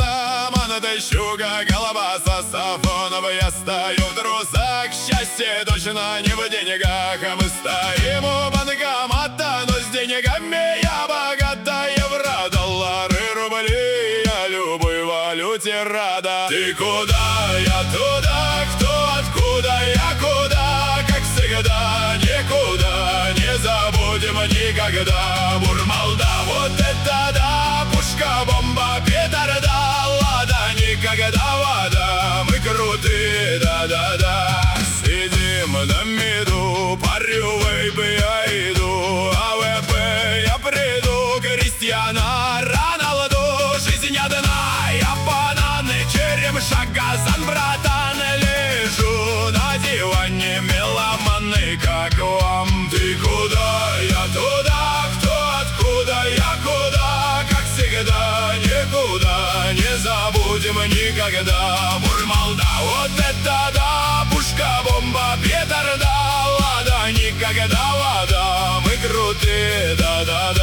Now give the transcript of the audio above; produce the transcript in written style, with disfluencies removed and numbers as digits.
саман тащуга, голова сафонов. Я стою в трусах, счастье точно не в деньгах. А мы стоим у банкомата, но с деньгами я богата. Евро, доллары, рубли, я любой валюте рада. Ты куда, я туда, кто, откуда, я куда. Как всегда, никуда не забудем никогда. Бурмалда, вот это да, пушка, бомба, петарда. Лада, никогда вода, мы крутые, да-да-да. Сидим на меду, парю вейп, я иду. АВП, я приду, Кристиана Роналду. Жизнь одна, я бананы, черемша, газан, братан. Лежу на диване, меломаны, как вам? Ты куда, я туда, кто, откуда, я куда. Как всегда, никуда не забудем никогда. Бурмалда, вот это да, пушка, бомба, петарда. Лада, никогда вода, мы крутые, да-да-да.